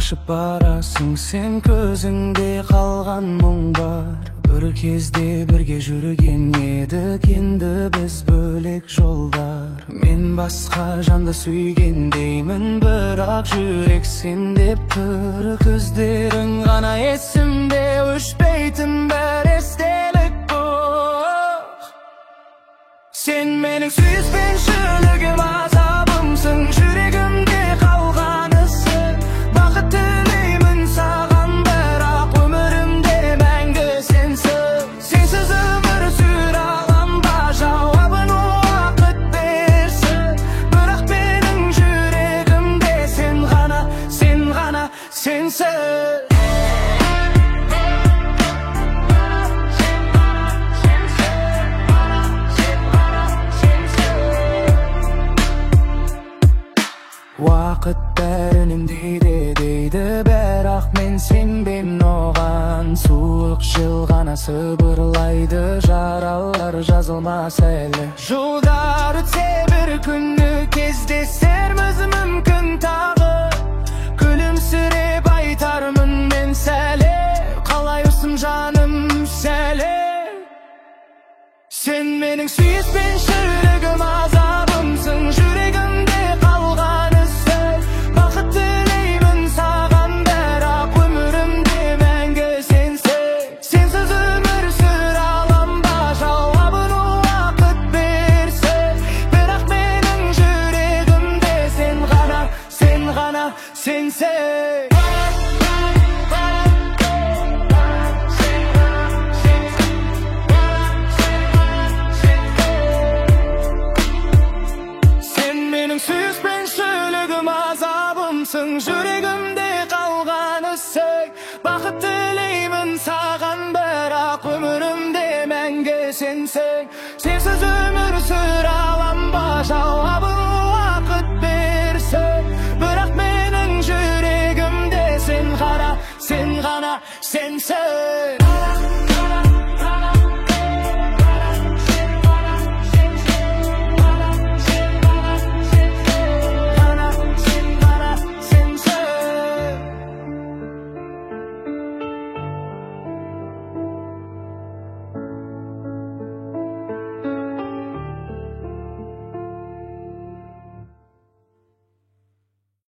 қашып барасың сен, көзіңде қалған мұң бар. Бір кезде бірге жүрген едік, енді біз бөлек жолдар. Мен басқа жанды сүйгендеймін, бірақ жүрек сен деп тұр. Көздерің ғана есімде, өшпейтін бір естелік бұл. Сен менің сүйіспеншілігім, азабымсың, жүрегімде қалғанысың. Бақыт тілеймін саған, бірақ өмірімде мәңгі сенсің. Сенсіз өмір сүре алам ба, жауабын уақыт берсін. Бірақ менің жүрегімде сен ғана, сенсің. Уақыт бәрінен дейді, бірақ мен сенбеймін оған. Суық жел ғана сыбырлайды, жаралар жазылмас әлі. Жылдар өтсе бір күні кездесерміз мүмкін тағы. Күлімсіреп айтармын мен сәлем, қалайсың жаным сәлем. Сен менің сүйіспеншілігім, азабымсың, жүрегімде қалғанысың. Бақыт тілеймін саған, бірақ өмірімде мәңгі сенсің. Сенсіз өмір сүре алам ба, жауабын уақыт берсін. Бірақ менің жүрегімде сен ғана, сенсің. Сүйіспеншілігім, азабымсың, жүрегімде қалғанысың. Бақыт тілеймін саған, бірақ өмірімде мәңгі сенсің. Сенсіз өмір сүре алам ба, жауабын уақыт берсін. Бірақ менің жүрегімде сен ғана, сенсің.